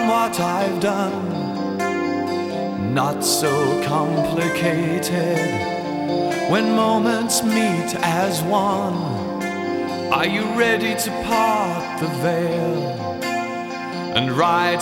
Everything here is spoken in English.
what I've done. Not so complicated when moments meet as one. Are you ready to part the veil and ride